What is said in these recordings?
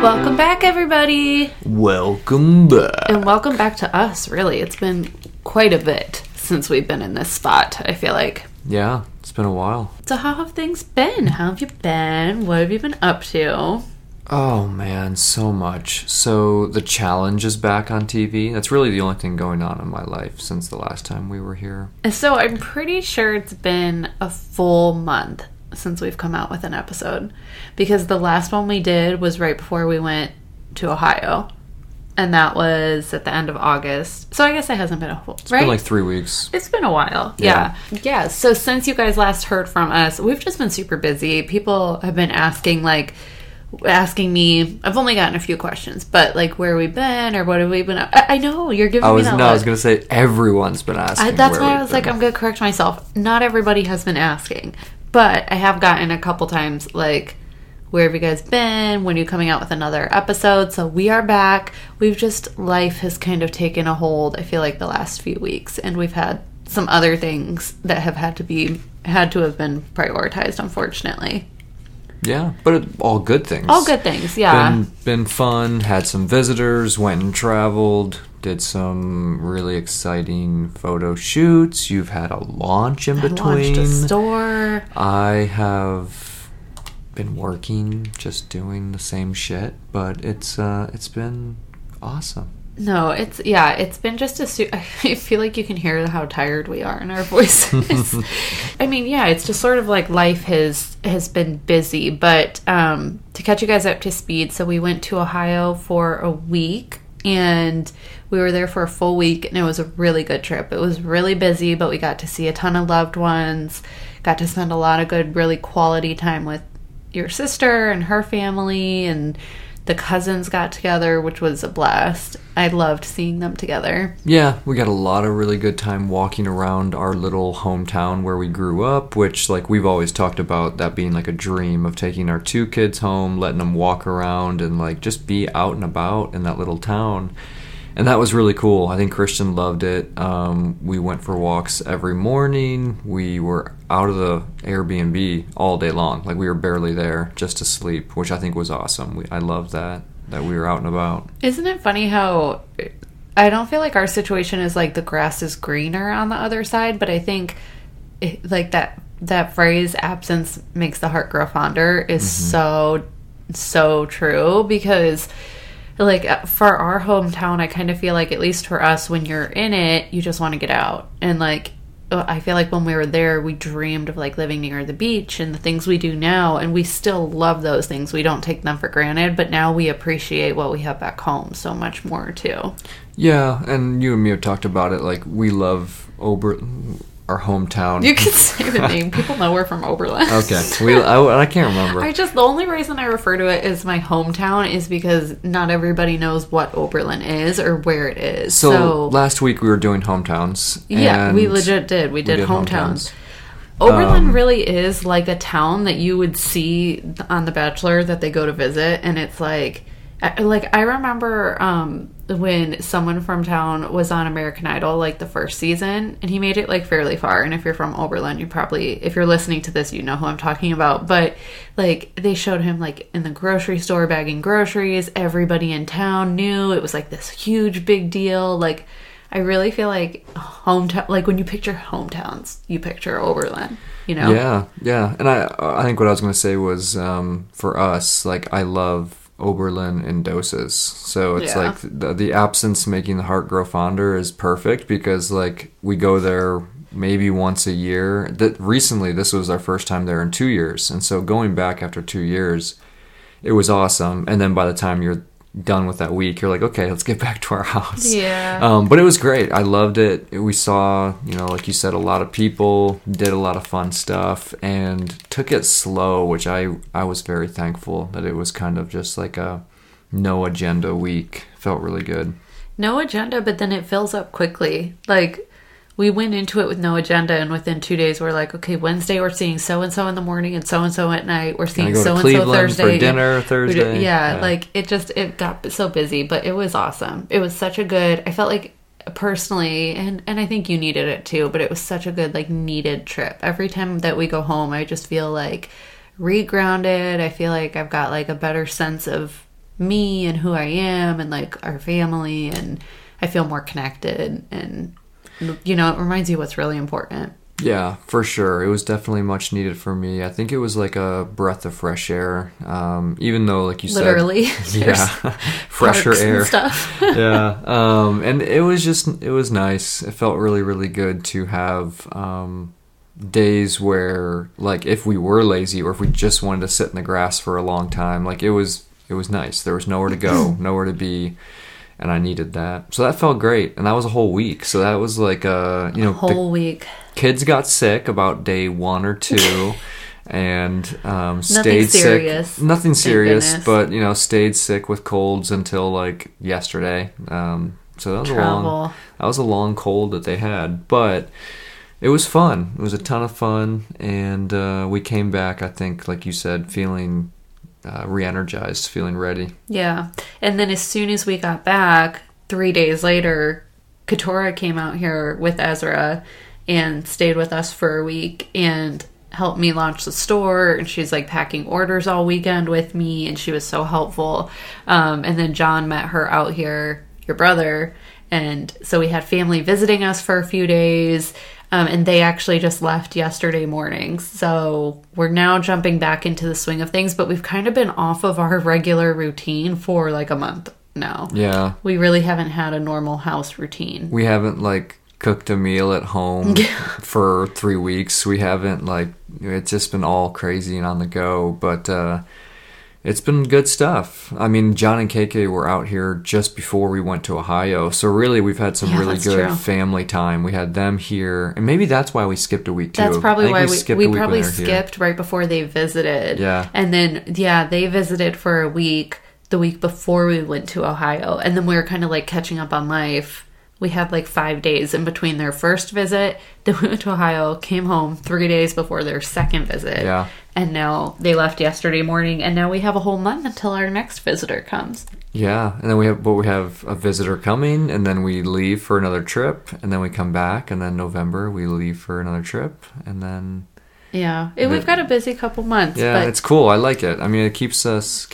Welcome back, everybody. Welcome back. And welcome back to us, really. It's been quite a bit since we've been in this spot, I feel like. Yeah, it's been a while. So how have things been? How have you been? What have you been up to? Oh man, so much. So The Challenge is back on TV. That's really the only thing going on in my life since the last time we were here. So I'm pretty sure it's been a full month since we've come out with an episode, because the last one we did was right before we went to Ohio, and that was at the end of August. So I guess it hasn't been a whole, It's right? been like 3 weeks. It's been a while. Yeah. So since you guys last heard from us, we've just been super busy. People have been asking me. I've only gotten a few questions, but like, where we've been or what have we been up? I know you're giving me that. I was gonna say everyone's been asking. That's why I was like, I'm gonna correct myself. Not everybody has been asking, but I have gotten a couple times like, where have you guys been? When are you coming out with another episode? So we are back. Life has kind of taken a hold, I feel like, the last few weeks, and we've had some other things that have had to have been prioritized, unfortunately. Yeah, but all good things. All good things, yeah. Been fun. Had some visitors. Went and traveled. Did some really exciting photo shoots. You've had a launch in between. Launched a store. I have been working, just doing the same shit, but it's been awesome. No, it's been just I feel like you can hear how tired we are in our voices. I mean, yeah, it's just sort of like life has been busy, but to catch you guys up to speed, so we went to Ohio for a week, and we were there for a full week, and it was a really good trip. It was really busy, but we got to see a ton of loved ones, got to spend a lot of good, really quality time with your sister and her family, and the cousins got together, which was a blast. I loved seeing them together. Yeah, we got a lot of really good time walking around our little hometown where we grew up, which, like, we've always talked about that being like a dream of taking our 2 kids home, letting them walk around and like just be out and about in that little town. And that was really cool. I think Christian loved it. We went for walks every morning. We were out of the Airbnb all day long. Like, we were barely there just to sleep, which I think was awesome. I loved that we were out and about. Isn't it funny how I don't feel like our situation is like the grass is greener on the other side, but I think like that phrase, absence makes the heart grow fonder, is so true, because like, for our hometown, I kind of feel like, at least for us, when you're in it, you just want to get out. And like, I feel like when we were there, we dreamed of like living near the beach and the things we do now, and we still love those things. We don't take them for granted, but now we appreciate what we have back home so much more too. Yeah, and you and me have talked about it. Like, we love our hometown. You can say the name. People know we're from Oberlin. Okay. I can't remember. The only reason I refer to it as my hometown is because not everybody knows what Oberlin is or where it is. So last week we were doing hometowns. Yeah, we legit did. We did hometowns. Oberlin really is like a town that you would see on The Bachelor that they go to visit, and it's like I remember when someone from town was on American Idol, like the first season, and he made it like fairly far. And if you're from Oberlin, you probably, if you're listening to this, you know who I'm talking about. But like, they showed him like in the grocery store bagging groceries. Everybody in town knew. It was like this huge big deal. Like, I really feel like hometown, like when you picture hometowns, you picture Oberlin, you know? Yeah. And I think what I was going to say was, for us, like, I love Oberlin in doses. So it's like the absence making the heart grow fonder is perfect, because like, we go there maybe once a year. Recently, this was our first time there in 2 years. And so going back after 2 years, it was awesome. And then by the time you're done with that week, you're like, okay, let's get back to our house. Yeah. But it was great. I loved it. We saw, like you said, a lot of people, did a lot of fun stuff, and took it slow, which I was very thankful that it was kind of just like a no agenda week. Felt really good. No agenda, but then it fills up quickly. Like, we went into it with no agenda, and within 2 days we're like, okay, Wednesday we're seeing so-and-so in the morning and so-and-so at night. We're seeing so-and-so Thursday. For dinner Thursday. Yeah, like, it got so busy, but it was awesome. It was such a good, I felt like, personally, and I think you needed it too, but it was such a good, like, needed trip. Every time that we go home, I just feel like regrounded. I feel like I've got like a better sense of me and who I am and like our family, and I feel more connected, and you know, it reminds you what's really important. Yeah, for sure. It was definitely much needed for me. I think it was like a breath of fresh air. Even though, like you Literally, said, yeah, fresher air. And stuff. Yeah. And it was nice. It felt really, really good to have days where, like, if we were lazy or if we just wanted to sit in the grass for a long time, like it was nice. There was nowhere to go, nowhere to be. And I needed that. So that felt great. And that was a whole week. So that was like a whole week. Kids got sick about day 1 or 2 and stayed serious. sick. Nothing serious, but, stayed sick with colds until like yesterday. So that was a long cold that they had. But it was fun. It was a ton of fun. And we came back, I think, like you said, feeling re-energized, feeling ready. Yeah. And then as soon as we got back, 3 days later, Keturah came out here with Ezra and stayed with us for a week and helped me launch the store. And she's like packing orders all weekend with me, and she was so helpful. And then John met her out here, your brother. And so we had family visiting us for a few days. And they actually just left yesterday morning. So we're now jumping back into the swing of things, but we've kind of been off of our regular routine for like a month now. Yeah. We really haven't had a normal house routine. We haven't like cooked a meal at home for 3 weeks. We haven't it's just been all crazy and on the go, but it's been good stuff. I mean, John and KK were out here just before we went to Ohio. So really, we've had some really good family time. We had them here. And maybe that's why we skipped a week, too. That's probably why we probably skipped right before they visited. Yeah. And then, they visited for a week the week before we went to Ohio. And then we were kind of like catching up on life. We had like 5 days in between their first visit. Then we went to Ohio, came home 3 days before their second visit. Yeah. And now they left yesterday morning, and now we have a whole month until our next visitor comes. Yeah, and then we have a visitor coming, and then we leave for another trip, and then we come back, and then November we leave for another trip, and then yeah, we've got a busy couple months. Yeah, but it's cool. I like it. I mean, it keeps us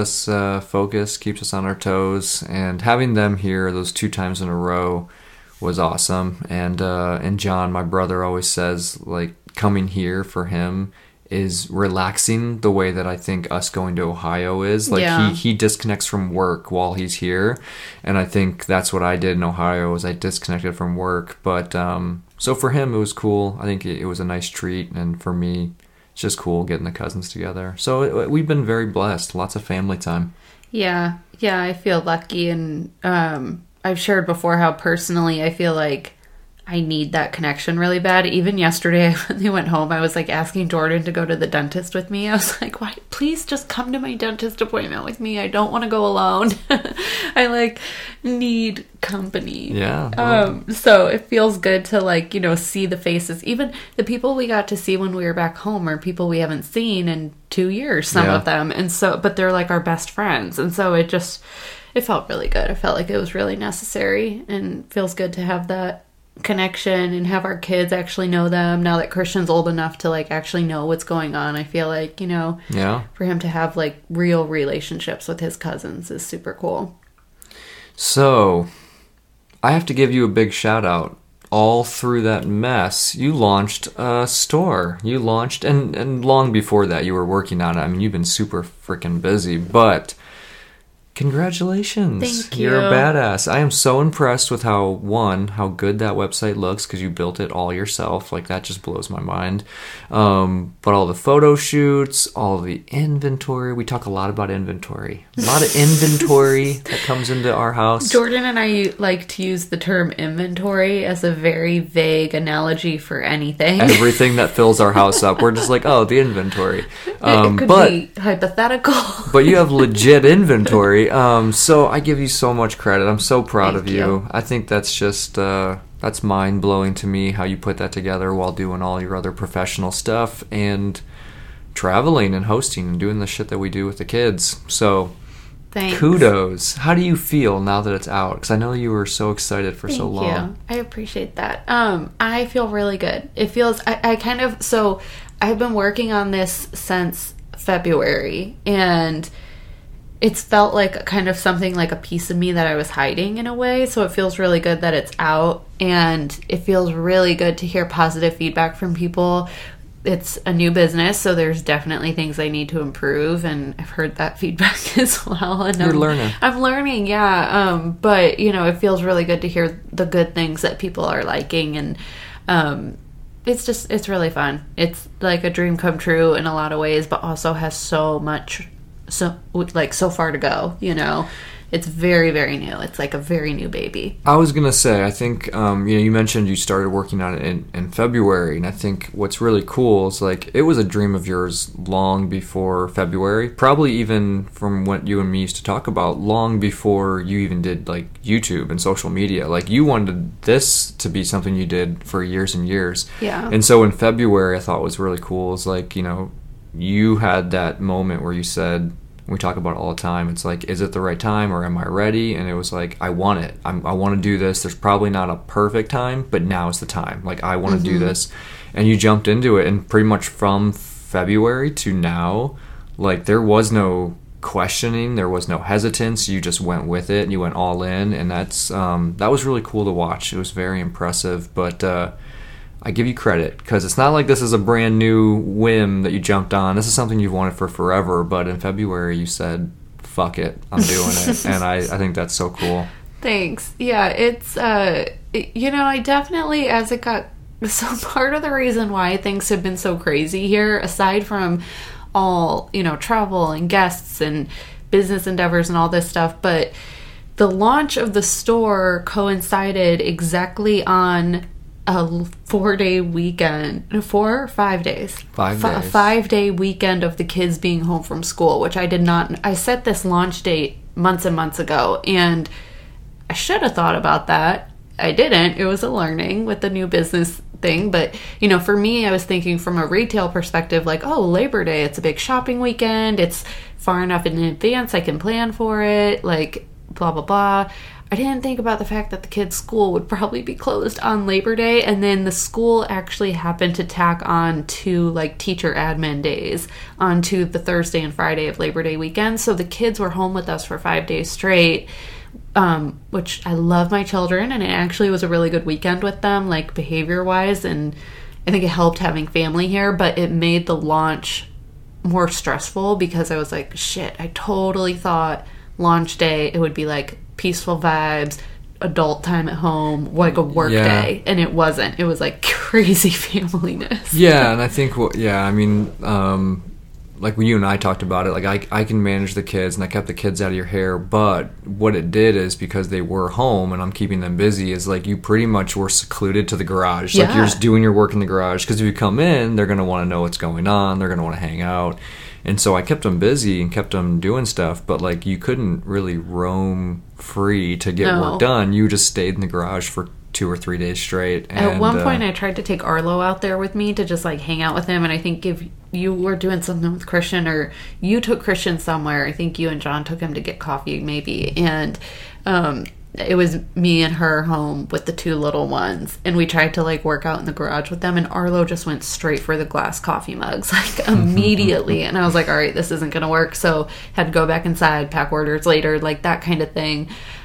focused, keeps us on our toes, and having them here those 2 times in a row was awesome. And John, my brother, always says like coming here for him is relaxing the way that I think us going to Ohio is. Like he disconnects from work while he's here, and I think that's what I did in Ohio was I disconnected from work. But so for him it was cool. I think it was a nice treat, and for me it's just cool getting the cousins together. So we've been very blessed. Lots of family time. Yeah, I feel lucky, and I've shared before how personally I feel like I need that connection really bad. Even yesterday when they went home, I was like asking Jordan to go to the dentist with me. I was like, why? Please just come to my dentist appointment with me. I don't want to go alone. I like need company. Yeah. So it feels good to see the faces. Even the people we got to see when we were back home are people we haven't seen in 2 years, some of them. And so, but they're like our best friends. And so it felt really good. I felt like it was really necessary, and feels good to have that connection and have our kids actually know them now that Christian's old enough to like actually know what's going on. I feel like, for him to have like real relationships with his cousins is super cool. So I have to give you a big shout out. All through that mess, you launched a store. You launched, and long before that you were working on it. I mean, you've been super freaking busy, but congratulations. Thank you. You're a badass. I am so impressed with how good that website looks, because you built it all yourself. Like, that just blows my mind. But all the photo shoots, all the inventory. We talk a lot about inventory. A lot of inventory that comes into our house. Jordan and I like to use the term inventory as a very vague analogy for anything. Everything that fills our house up. We're just like, oh, the inventory. It could be hypothetical. But you have legit inventory. So I give you so much credit. I'm so proud of you. I think that's just that's mind-blowing to me how you put that together while doing all your other professional stuff and traveling and hosting and doing the shit that we do with the kids. So thanks. Kudos. How do you feel now that it's out? Because I know you were so excited for so long. Thank you. I appreciate that. I feel really good. It feels I've been working on this since February, and it's felt like kind of something like a piece of me that I was hiding in a way. So it feels really good that it's out, and it feels really good to hear positive feedback from people. It's a new business, so there's definitely things I need to improve, and I've heard that feedback as well. And You're learning. I'm learning, yeah. But, you know, it feels really good to hear the good things that people are liking, and it's really fun. It's like a dream come true in a lot of ways, but also has so far to go, you know. It's very, very new. It's like a very new baby. I was going to say, I think, you mentioned you started working on it in February, and I think what's really cool is, like, it was a dream of yours long before February, probably even from what you and me used to talk about, long before you even did, like, YouTube and social media. Like, you wanted this to be something you did for years and years. Yeah. And so in February, I thought was really cool is, like, you know, you had that moment where you said, we talk about it all the time, it's like, is it the right time, or am I ready? And it was like, I want it. I want to do this. There's probably not a perfect time, but now is the time. Like, I want to do this. And you jumped into it, and pretty much from February to now, like, there was no questioning, there was no hesitance. You just went with it, and you went all in, and that was really cool to watch. It was very impressive, but I give you credit, because it's not like this is a brand new whim that you jumped on. This is something you've wanted for forever, but in February you said, fuck it, I'm doing it. And I think that's so cool. Thanks. Yeah, it's, you know, I definitely, as it got, so part of the reason why things have been so crazy here, aside from all, you know, travel and guests and business endeavors and all this stuff, but the launch of the store coincided exactly on a 4-day weekend, 4 or 5 days? 5 days. A 5-day weekend of the kids being home from school, which I did not, I set this launch date months and months ago, and I should have thought about that. I didn't. It was a learning with the new business thing, but, you know, for me, I was thinking from a retail perspective, like, oh, Labor Day, it's a big shopping weekend, it's far enough in advance, I can plan for it, like, blah, blah, blah. I didn't think about the fact that the kids' school would probably be closed on Labor Day, and then the school actually happened to tack on 2, like, teacher admin days onto the Thursday and Friday of Labor Day weekend. So the kids were home with us for 5 days straight, which I love my children, and it actually was a really good weekend with them, like, behavior-wise, and I think it helped having family here, but it made the launch more stressful because I was like, shit, I totally thought launch day, it would be, like, peaceful vibes, adult time at home, like a work day, and it wasn't. It was like crazy familyness. Yeah, and I think, like you and I talked about it, like I can manage the kids, and I kept the kids out of your hair, but what it did is, because they were home and I'm keeping them busy, is like you pretty much were secluded to the garage. Yeah. Like, you're just doing your work in the garage, because if you come in, they're going to want to know what's going on, they're going to want to hang out. And so I kept them busy and kept them doing stuff, but, like, you couldn't really roam free to get work done. You just stayed in the garage for 2 or 3 days straight. And at one point, I tried to take Arlo out there with me to just, like, hang out with him, and I think if you were doing something with Christian, or you took Christian somewhere, I think you and John took him to get coffee, maybe, and it was me and her home with the 2 little ones, and we tried to, like, work out in the garage with them, and Arlo just went straight for the glass coffee mugs, like, immediately. And I was like, all right, this isn't gonna work, so had to go back inside, pack orders later, like, that kind of thing.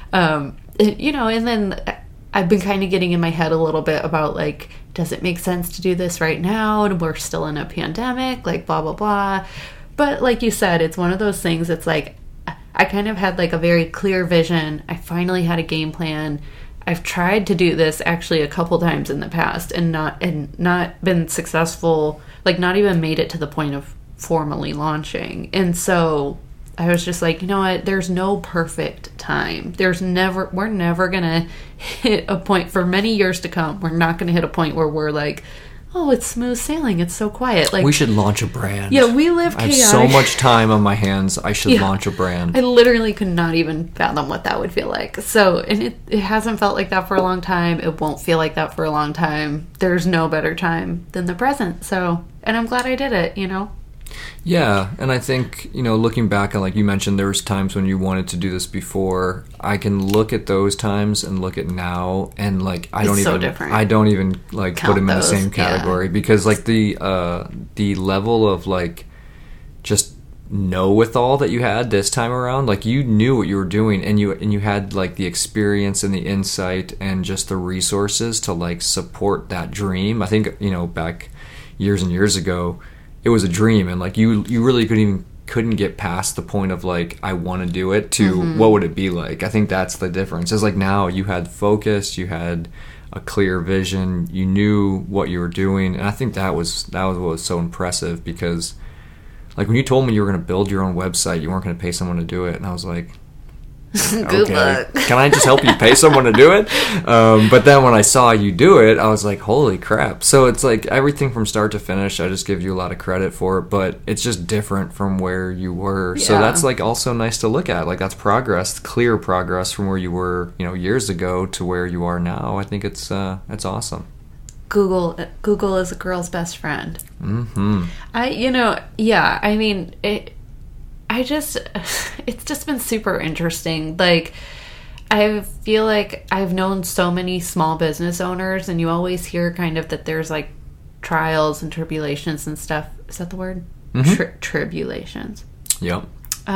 You know, and then I've been kind of getting in my head a little bit about, like, does it make sense to do this right now, and we're still in a pandemic, like, blah blah blah. But like you said, it's one of those things, it's like, I kind of had, like, a very clear vision. I finally had a game plan. I've tried to do this actually a couple times in the past and not been successful, like, not even made it to the point of formally launching. And so I was just like, you know what? There's no perfect time. We're never going to hit a point for many years to come. We're not going to hit a point where we're like, oh, it's smooth sailing, it's so quiet. Like, we should launch a brand. Yeah, we live chaotic. I have so much time on my hands. I should launch a brand. I literally could not even fathom what that would feel like. So, and it hasn't felt like that for a long time. It won't feel like that for a long time. There's no better time than the present. So, and I'm glad I did it, you know? Yeah, and I think, you know, looking back, and like you mentioned, there was times when you wanted to do this before. I can look at those times and look at now, and, like, I don't even like count put them in the those, same category, because, like, the level of, like, just know-with-all that you had this time around. Like, you knew what you were doing, and you had like the experience and the insight and just the resources to like support that dream. I think, you know, back years and years ago, it was a dream, and like you really couldn't get past the point of like, I want to do it, to what would it be like. I think that's the difference. It's like, now you had focus, you had a clear vision, you knew what you were doing, and I think that was what was so impressive. Because like, when you told me you were going to build your own website, you weren't going to pay someone to do it, and I was like, good luck. Can I just help you pay someone to do it? But then when I saw you do it, I was like, holy crap. So it's like, everything from start to finish, I just give you a lot of credit for it, but it's just different from where you were. Yeah. So that's like also nice to look at. Like, that's progress, clear progress from where you were, you know, years ago to where you are now. I think it's awesome. Google is a girl's best friend. Mm-hmm. It's just been super interesting. Like, I feel like I've known so many small business owners, and you always hear kind of that there's like trials and tribulations and stuff. Is that the word? Mm-hmm. Tribulations. Yep.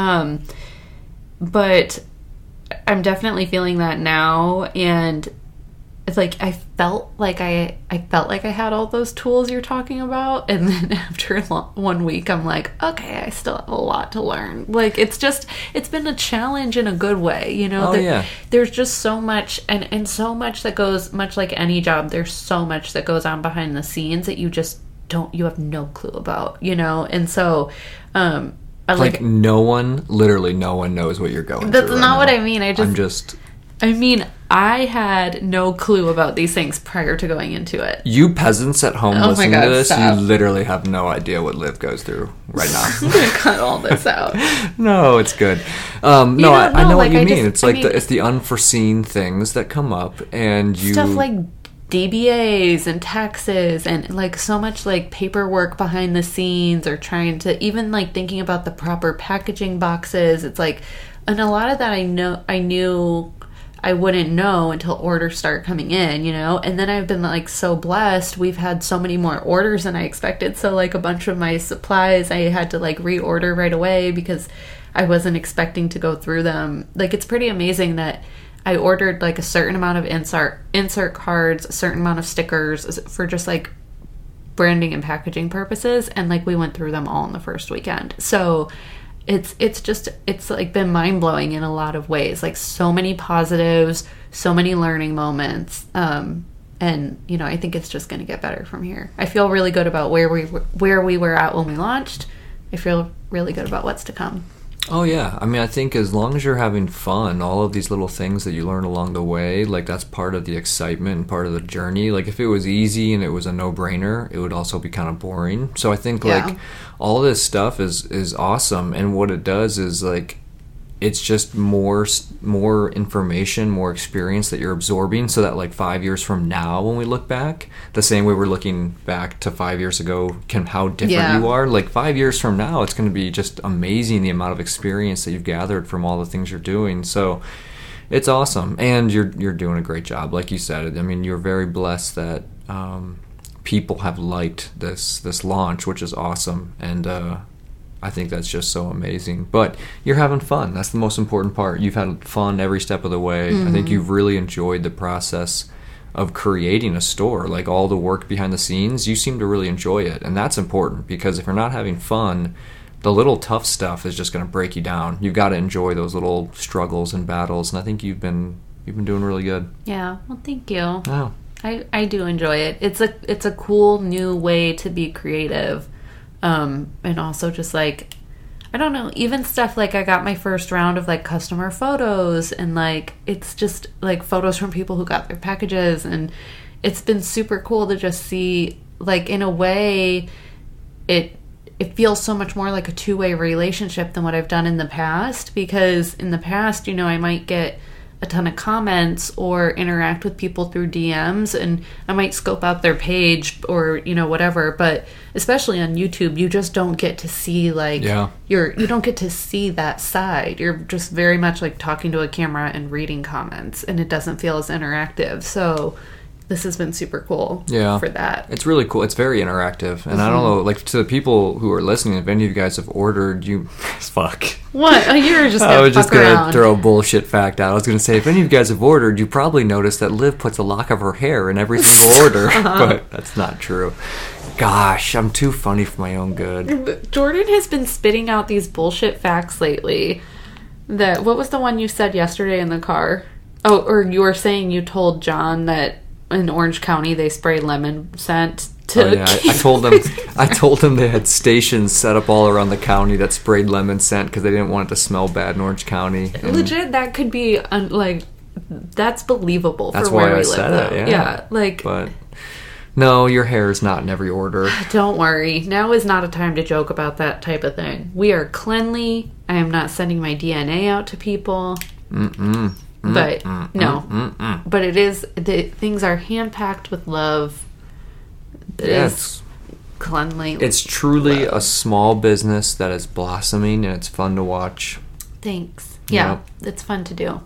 But I'm definitely feeling that now, and it's like I felt like I had all those tools you're talking about, and then after 1 week I'm like, okay, I still have a lot to learn. Like, it's been a challenge in a good way, you know. There's just so much, and so much that goes, much like any job, there's so much that goes on behind the scenes that you have no clue about, you know. And so like, literally no one knows what you're going through. That's not what I mean. I had no clue about these things prior to going into it. You peasants at home listening to this, stop. You literally have no idea what Liv goes through right now. I'm going to cut all this out. No, it's good. I know what you mean. It's it's the unforeseen things that come up, and you... Stuff like DBAs and taxes and like so much like paperwork behind the scenes, or trying to even like thinking about the proper packaging boxes. It's like, and a lot of that I knew I wouldn't know until orders start coming in, you know. And then I've been like so blessed, we've had so many more orders than I expected. So like a bunch of my supplies I had to like reorder right away because I wasn't expecting to go through them. Like, it's pretty amazing that I ordered like a certain amount of insert cards, a certain amount of stickers for just like branding and packaging purposes, and like we went through them all in the first weekend. So it's like been mind-blowing in a lot of ways. Like, so many positives, so many learning moments, and you know, I think it's just going to get better from here. I feel really good about where we were at when we launched. I feel really good about what's to come. Oh yeah, I mean, I think as long as you're having fun, all of these little things that you learn along the way, like, that's part of the excitement and part of the journey. Like, if it was easy and it was a no-brainer, it would also be kind of boring. So I think like all this stuff is awesome, and what it does is like, it's just more information, more experience that you're absorbing, so that like 5 years from now, when we look back, the same way we're looking back to 5 years ago, how different you are. Like 5 years from now, it's going to be just amazing, the amount of experience that you've gathered from all the things you're doing. So it's awesome, and you're doing a great job, like you said. I mean, you're very blessed that people have liked this launch, which is awesome, and I think that's just so amazing. But you're having fun. That's the most important part. You've had fun every step of the way. Mm-hmm. I think you've really enjoyed the process of creating a store. Like, all the work behind the scenes, you seem to really enjoy it. And that's important, because if you're not having fun, the little tough stuff is just going to break you down. You've got to enjoy those little struggles and battles. And I think you've been doing really good. Yeah. Well, thank you. Oh. I do enjoy it. It's a cool new way to be creative. And also just like, I don't know, even stuff like I got my first round of like customer photos, and like, it's just like photos from people who got their packages, and it's been super cool to just see, like, in a way it feels so much more like a two-way relationship than what I've done in the past, because in the past, you know, I might get a ton of comments or interact with people through DMs, and I might scope out their page or, you know, whatever. But especially on YouTube, you just don't get to see like you don't get to see that side. You're just very much like talking to a camera and reading comments, and it doesn't feel as interactive. So this has been super cool for that. It's really cool. It's very interactive. And I don't know, like, to the people who are listening, if any of you guys have ordered, fuck. What? Oh, you were just I was just going to throw a bullshit fact out. I was going to say, if any of you guys have ordered, you probably noticed that Liv puts a lock of her hair in every single order. But that's not true. Gosh, I'm too funny for my own good. Jordan has been spitting out these bullshit facts lately. What was the one you said yesterday in the car? Oh, or you were saying you told John that in Orange County they spray lemon scent to I told them they had stations set up all around the county that sprayed lemon scent because they didn't want it to smell bad in Orange County. And legit, that could be that's believable. That's for where why we I said live, it. Yeah, but no, your hair is not in every order. Don't worry. Now is not a time to joke about that type of thing. We are cleanly. I am not sending my DNA out to people. But but it is, things are hand packed with love. It's cleanly. It's truly a small business that is blossoming, and it's fun to watch. Thanks. Yeah, it's fun to do.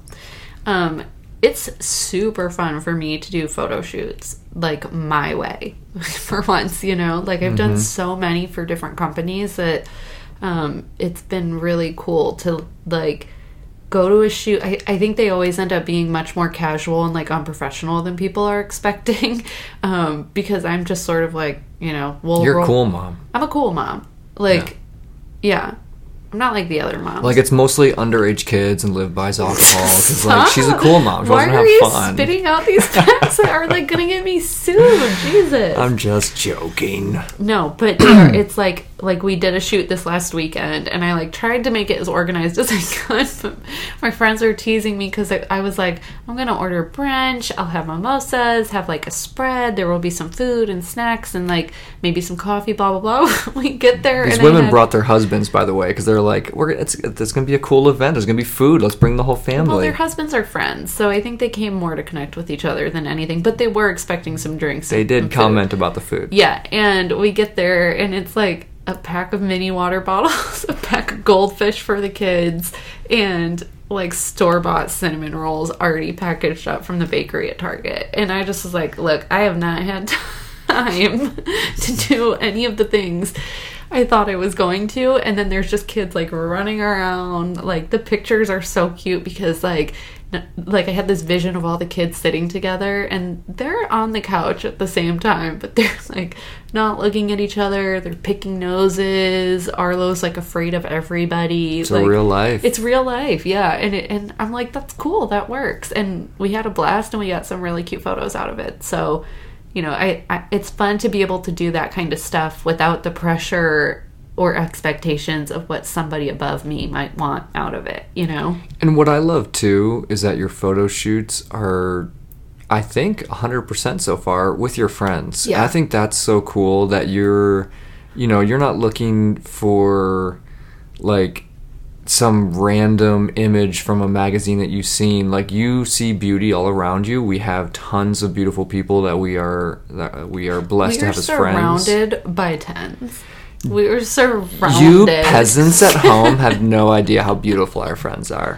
It's super fun for me to do photo shoots like my way for once, like I've done so many for different companies that it's been really cool to like go to a shoot. I think they always end up being much more casual and like unprofessional than people are expecting, because I'm just sort of like, you're a cool mom. I'm a cool mom. Like, yeah. I'm not like the other moms. Like, it's mostly underage kids and Liv buys alcohol. Cause, like, she's a cool mom. She Why doesn't are you have fun. spitting out these facts that are, like, gonna get me sued? Jesus. I'm just joking. No, but it's like we did a shoot this last weekend, and I, like, tried to make it as organized as I could, but my friends were teasing me because I was like, I'm gonna order brunch, I'll have mimosas, have, like, a spread, there will be some food and snacks, and, like, maybe some coffee, blah, blah, blah. We get there, These women brought their husbands, by the way, because they're like, it's going to be a cool event. There's going to be food. Let's bring the whole family. Well, their husbands are friends, so I think they came more to connect with each other than anything. But they were expecting some drinks. They did comment about the food. Yeah, and we get there, and it's like a pack of mini water bottles, a pack of goldfish for the kids, and like store-bought cinnamon rolls already packaged up from the bakery at Target. And I just was like, look, I have not had time to do any of the things I thought I was going to. And then there's just kids like running around. Like, the pictures are so cute because like I had this vision of all the kids sitting together and they're on the couch at the same time, but they're like not looking at each other. They're picking noses. Arlo's like afraid of everybody. It's like, real life. It's real life, yeah. And I'm like, that's cool. That works. And we had a blast and we got some really cute photos out of it. So, it's fun to be able to do that kind of stuff without the pressure or expectations of what somebody above me might want out of it, And what I love, too, is that your photo shoots are, I think, 100% so far with your friends. Yeah. I think that's so cool that you're not looking for, like, some random image from a magazine that you've seen. Like, you see beauty all around you. We have tons of beautiful people that we are blessed to have as friends. We are surrounded by tens. We are surrounded. You peasants at home have no idea how beautiful our friends are.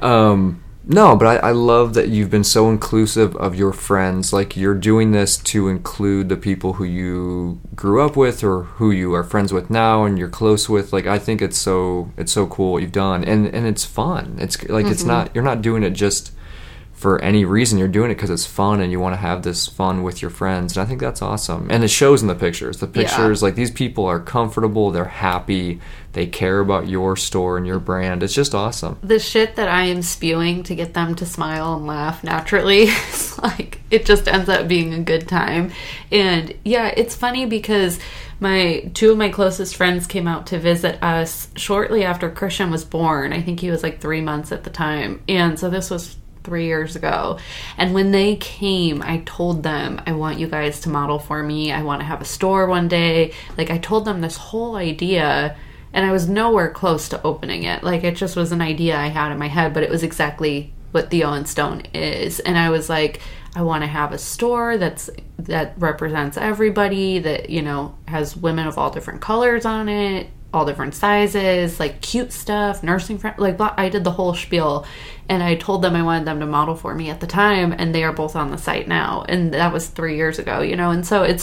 No, but I love that you've been so inclusive of your friends. Like, you're doing this to include the people who you grew up with or who you are friends with now and you're close with. Like, I think it's so cool what you've done. And it's fun. It's like, it's not, you're not doing it just for any reason. You're doing it because it's fun and you want to have this fun with your friends. And I think that's awesome. And it shows in the pictures. The pictures, like, these people are comfortable. They're happy. They care about your store and your brand. It's just awesome. The shit that I am spewing to get them to smile and laugh naturally, like, it just ends up being a good time. And yeah, it's funny because two of my closest friends came out to visit us shortly after Christian was born. I think he was like 3 months at the time. And so this was 3 years ago. And when they came, I told them, I want you guys to model for me. I want to have a store one day. Like, I told them this whole idea, and I was nowhere close to opening it. Like, it just was an idea I had in my head, but it was exactly what Theo and Stone is. And I was like, I want to have a store that represents everybody, that, has women of all different colors on it, all different sizes, like cute stuff, nursing friend, like I did the whole spiel, and I told them I wanted them to model for me at the time, and they are both on the site now, and that was 3 years ago, you know. And so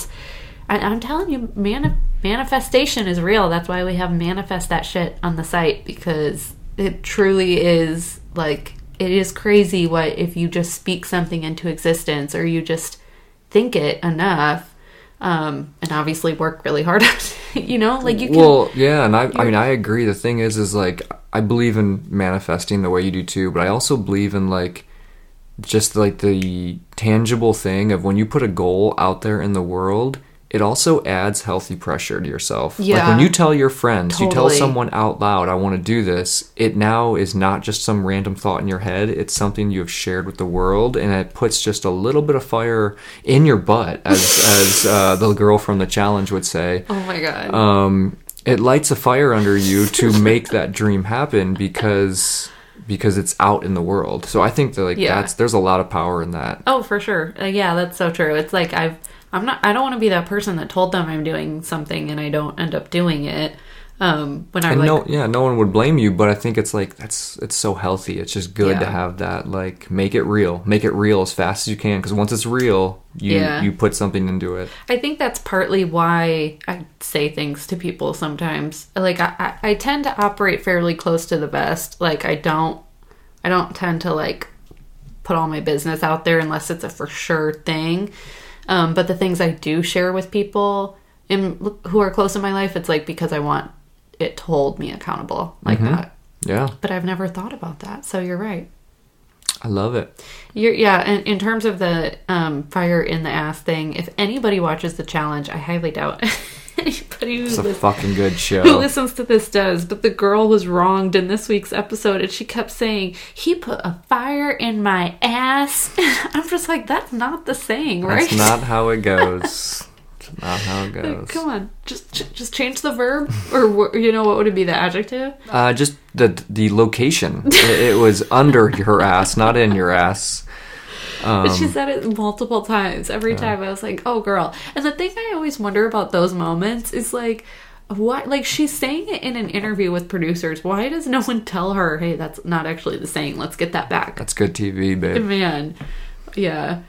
I'm telling you, manifestation is real. That's why we have manifest that shit on the site, because it truly is, like, it is crazy what if you just speak something into existence, or you just think it enough. And obviously work really hard at it, you know, like you can. Well, yeah, and I mean, I agree. The thing is like, I believe in manifesting the way you do too, but I also believe in, like, just like the tangible thing of when you put a goal out there in the world, it also adds healthy pressure to yourself. Yeah. Like when you tell your friends, Totally. you tell someone out loud, I want to do this, it now is not just some random thought in your head. It's something you have shared with the world, and it puts just a little bit of fire in your butt, as the girl from the challenge would say. Oh my God. It lights a fire under you to make that dream happen because it's out in the world. So I think that, like, there's a lot of power in that. Oh, for sure. Yeah, that's so true. It's like I don't want to be that person that told them I'm doing something and I don't end up doing it. No one would blame you, but I think it's like it's so healthy. It's just good to have that, like, make it real as fast as you can, because once it's real, you put something into it. I think that's partly why I say things to people sometimes. Like I tend to operate fairly close to the vest. Like I don't tend to, like, put all my business out there unless it's a for sure thing. But the things I do share with people who are close in my life, it's like because I want it to hold me accountable like that. Yeah. But I've never thought about that. So you're right. I love it. And in terms of the fire in the ass thing, if anybody watches the challenge, I highly doubt anybody it's a fucking good show. Who listens to this does. But the girl was wronged in this week's episode, and she kept saying, he put a fire in my ass. I'm just like, that's not the saying, right? That's not how it goes. It's not how it goes. Come on, just change the verb, or you know, what would it be? The adjective? Just the location. It was under your ass, not in your ass. But she said it multiple times. Every time I was like, oh girl. And the thing I always wonder about those moments is, like, what, like, she's saying it in an interview with producers. Why does no one tell her, hey, that's not actually the saying, let's get that back? That's good TV, babe. Man. Yeah.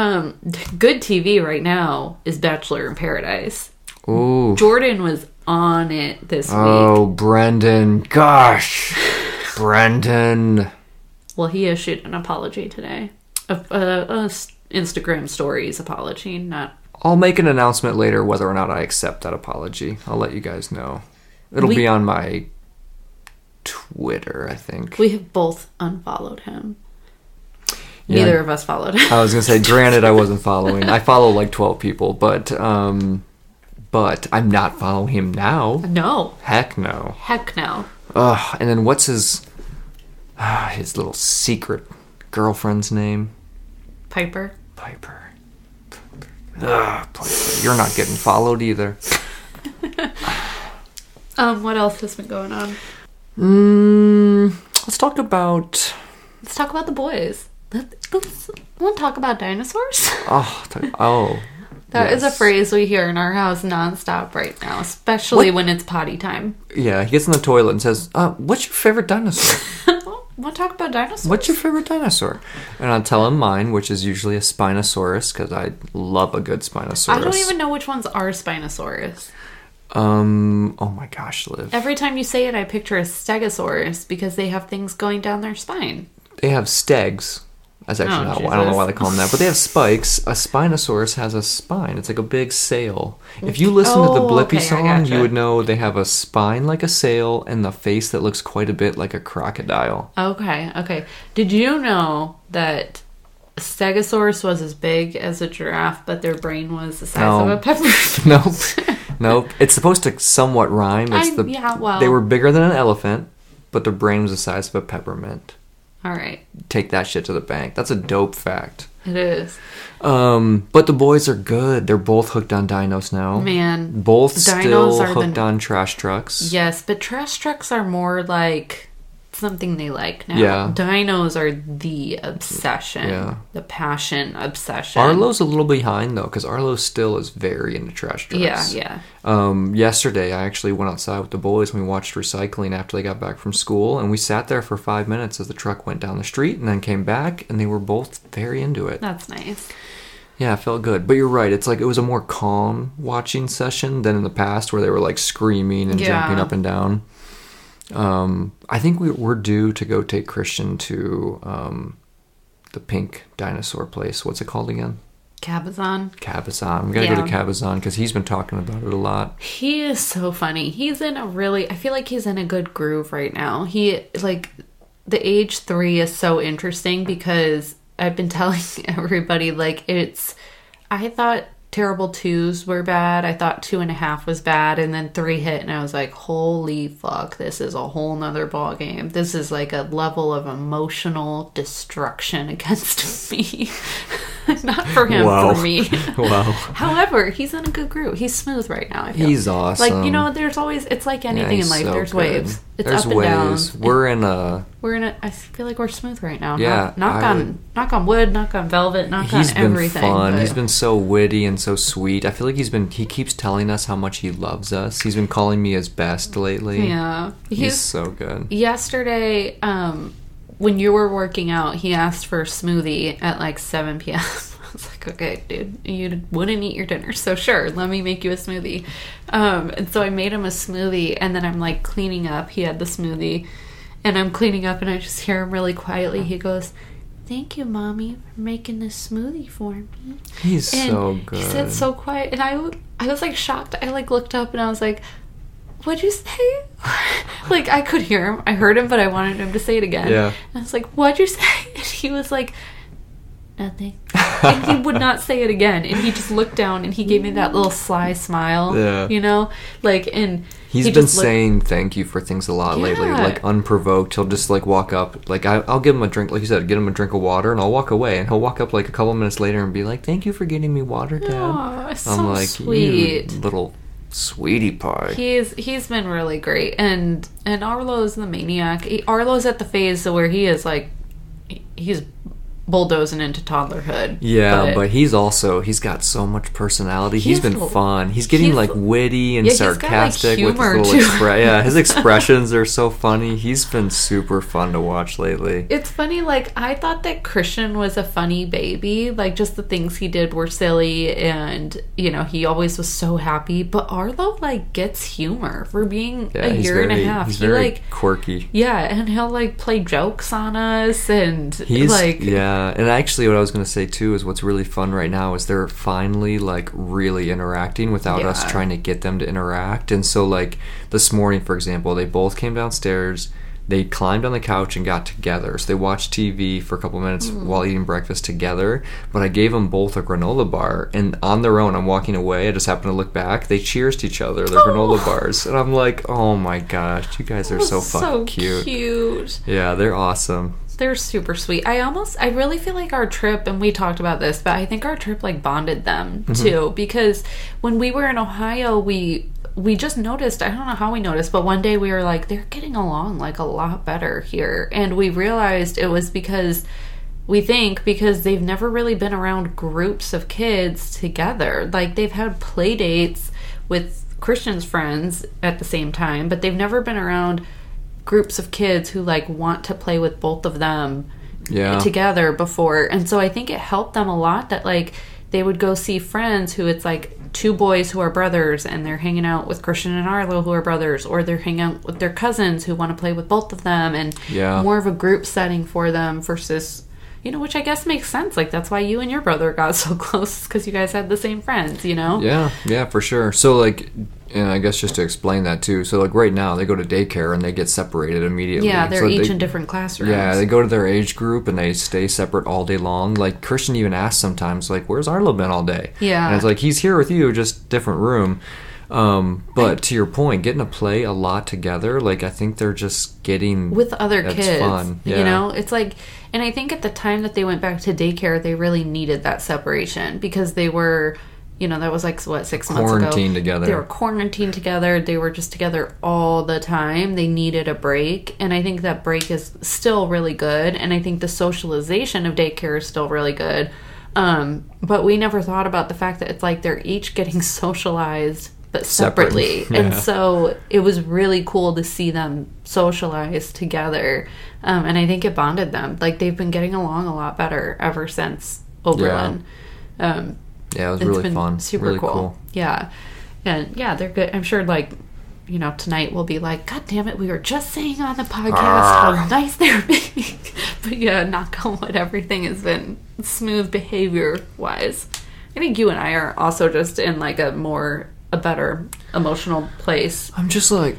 Good TV right now is Bachelor in Paradise. Ooh. Jordan was on it this week. Oh, Brendan. Gosh. Brendan. Well, he issued an apology today. Instagram stories apology, not... I'll make an announcement later whether or not I accept that apology. I'll let you guys know. It'll be on my Twitter, I think. We have both unfollowed him. Yeah. Neither of us followed him. I was going to say, granted, I wasn't following. I follow like 12 people, but I'm not following him now. No. Heck no. Heck no. And then what's his little secret girlfriend's name? Piper. Piper. You're not getting followed either. What else has been going on? Let's talk about the boys. Let's talk about dinosaurs. That is a phrase we hear in our house nonstop right now, especially when it's potty time. Yeah, he gets in the toilet and says, what's your favorite dinosaur? Want to talk about dinosaurs? What's your favorite dinosaur? And I'll tell him mine, which is usually a Spinosaurus, because I love a good Spinosaurus. I don't even know which ones are Spinosaurus. Oh my gosh, Liv. Every time you say it, I picture a Stegosaurus, because they have things going down their spine. They have stegs. That's actually not. I don't know why they call them that, but they have spikes. A Spinosaurus has a spine. It's like a big sail. If you listen to the Blippi song, you would know they have a spine like a sail and the face that looks quite a bit like a crocodile. Okay. Did you know that Stegosaurus was as big as a giraffe, but their brain was the size of a pepper? Nope. It's supposed to somewhat rhyme. They were bigger than an elephant, but their brain was the size of a peppermint. All right. Take that shit to the bank. That's a dope fact. It is. But the boys are good. They're both hooked on dinos now. Man. Both still hooked on trash trucks. Yes, but trash trucks are more like something they like now. Yeah. Dinos are the obsession. The passion obsession. Arlo's a little behind, though, because Arlo still is very into trash trucks. Yeah. Yesterday, I actually went outside with the boys and we watched recycling after they got back from school, and we sat there for 5 minutes as the truck went down the street and then came back, and they were both very into it. That's nice. Yeah, it felt good. But you're right. It's like it was a more calm watching session than in the past where they were like screaming and jumping up and down. I think we're due to go take Christian to the pink dinosaur place. What's it called again? Cabazon. We gotta go to Cabazon because he's been talking about it a lot. He is so funny. He's in I feel like he's in a good groove right now. He, like, the age 3 is so interesting because I've been telling everybody, like, I thought Terrible 2s were bad. I thought 2.5 was bad, and then 3 hit, and I was like, holy fuck, this is a whole nother ball game. This is like a level of emotional destruction against me. Not for him, for me. Wow. However, he's in a good groove. He's smooth right now, I feel. He's awesome. Like, you know, there's always, it's like anything in life. So there's good. waves. It's there's up and down. We're in a, I feel like we're smooth right now. Yeah. Knock on wood, knock on velvet, knock on everything. He's been fun. But he's been so witty and so sweet. I feel like he keeps telling us how much he loves us. He's been calling me his best lately. Yeah. He's so good. Yesterday, when you were working out, he asked for a smoothie at like 7 p.m. I was like, okay, dude, you wouldn't eat your dinner, so sure, let me make you a smoothie. And so I made him a smoothie, and then I'm like cleaning up. He had the smoothie, and I'm cleaning up, and I just hear him really quietly. He goes, "Thank you, Mommy, for making this smoothie for me." He's so good. He said so quiet, and I was like shocked. I like looked up, and I was like, "What'd you say?" Like, I could hear him. I heard him, but I wanted him to say it again. Yeah. And I was like, "What'd you say?" And he was like, "Nothing." And he would not say it again, and he just looked down and he gave me that little sly smile. Yeah. You know, like, and he's been saying thank you for things a lot lately, like unprovoked. He'll just like walk up, like I'll give him a drink, like you said, get him a drink of water, and I'll walk away, and he'll walk up like a couple minutes later and be like, "Thank you for getting me water, Dad." Aw, so I'm like, sweet. "You little sweetie pie." He's been really great, and Arlo's the maniac. Arlo's at the phase where he is like, he's bulldozing into toddlerhood. Yeah, but he's got so much personality. He's been fun. He's getting like witty and sarcastic with his little his expressions are so funny. He's been super fun to watch lately. It's funny, like, I thought that Christian was a funny baby. Like, just the things he did were silly, and, you know, he always was so happy. But Arlo, like, gets humor for being a year and a half. He's very like, quirky. Yeah, and he'll, like, play jokes on us, and he's like... Yeah. And actually what I was going to say too is what's really fun right now is they're finally like really interacting without us trying to get them to interact. And so like this morning, for example, they both came downstairs, they climbed on the couch and got together. So they watched TV for a couple minutes while eating breakfast together. But I gave them both a granola bar, and on their own, I'm walking away, I just happened to look back, they cheers to each other, their granola bars. And I'm like, oh my gosh, you guys are so fucking cute. Yeah, they're awesome. They're super sweet. I really feel like our trip, and we talked about this, but I think our trip like bonded them too, because when we were in Ohio, we just noticed, I don't know how we noticed, but one day we were like, they're getting along like a lot better here. And we realized it was because they've never really been around groups of kids together. Like, they've had play dates with Christian's friends at the same time, but they've never been around groups of kids who like want to play with both of them together before. And so I think it helped them a lot that like they would go see friends who it's like 2 boys who are brothers and they're hanging out with Christian and Arlo who are brothers, or they're hanging out with their cousins who want to play with both of them, and more of a group setting for them versus, you know, which I guess makes sense. Like, that's why you and your brother got so close, because you guys had the same friends, you know? Yeah, for sure. So, like, and I guess just to explain that, too. So, like, right now, they go to daycare and they get separated immediately. Yeah, they're each in different classrooms. Yeah, they go to their age group and they stay separate all day long. Like, Christian even asks sometimes, like, where's Arlo been all day? Yeah. And it's like, he's here with you, just different room. But to your point, getting to play a lot together, like, I think they're just getting... with other kids. Fun. Yeah. You know? It's like... And I think at the time that they went back to daycare, they really needed that separation, because they were that was like, what, 6 months ago? Quarantined together. They were quarantined together. They were just together all the time. They needed a break. And I think that break is still really good. And I think the socialization of daycare is still really good. But we never thought about the fact that it's like they're each getting socialized, but separately. Yeah. And so it was really cool to see them socialize together. And I think it bonded them. Like, they've been getting along a lot better ever since Oberlin. Yeah, it was really fun. Super really cool. Yeah. And yeah, they're good. I'm sure, like, tonight we'll be like, God damn it, we were just saying on the podcast how nice they're being. But yeah, knock on wood, everything has been smooth behavior-wise. I think you and I are also just in, like, a better emotional place. I'm just like,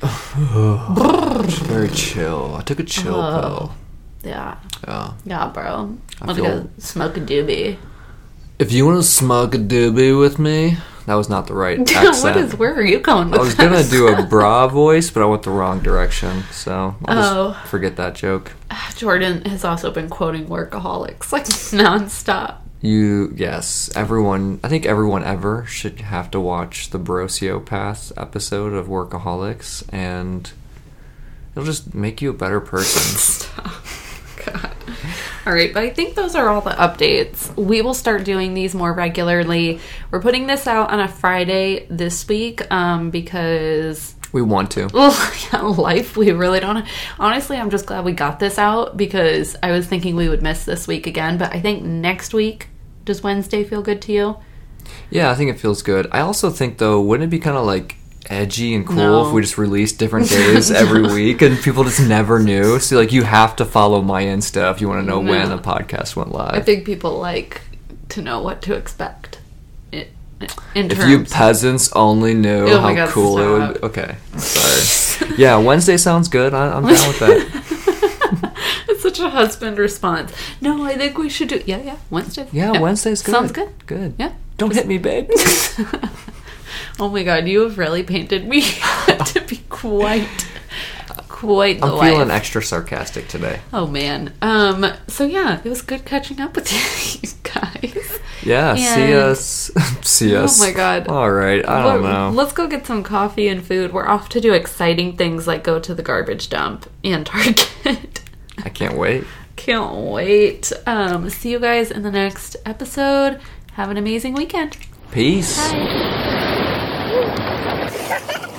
very chill. I took a chill pill. Yeah. Yeah. Yeah, bro. Want to go smoke a doobie. If you want to smoke a doobie with me, that was not the right accent. Where are you going with I was going to do a bra voice, but I went the wrong direction, so I'll just forget that joke. Jordan has also been quoting Workaholics, like, nonstop. Yes, I think everyone ever should have to watch the Brociopath episode of Workaholics, and it'll just make you a better person. Stop. God. All right, but I think those are all the updates. We will start doing these more regularly. We're putting this out on a Friday this week because... we want to. Life, we really don't... Honestly, I'm just glad we got this out because I was thinking we would miss this week again, but I think next week, does Wednesday feel good to you? Yeah, I think it feels good. I also think, though, wouldn't it be kind of like edgy and cool if we just released different days every week and people just never knew? So, like, you have to follow my Insta if you want to know when a podcast went live. I think people like to know what to expect. If you peasants only knew how cool it would be. Okay, sorry. Yeah, Wednesday sounds good. I'm down with that. It's such a husband response. No, I think we should do... Yeah, Wednesday. Yeah, Wednesday's good. Sounds good. Good. Yeah. Don't hit me, babe. Oh my God, you have really painted me to be quite the wife. I'm feeling extra sarcastic today. Oh man. So yeah, it was good catching up with you guys. Yeah, and see us. Oh my God. All right, I don't know. Let's go get some coffee and food. We're off to do exciting things like go to the garbage dump and Target. I can't wait. Can't wait. See you guys in the next episode. Have an amazing weekend. Peace. Bye.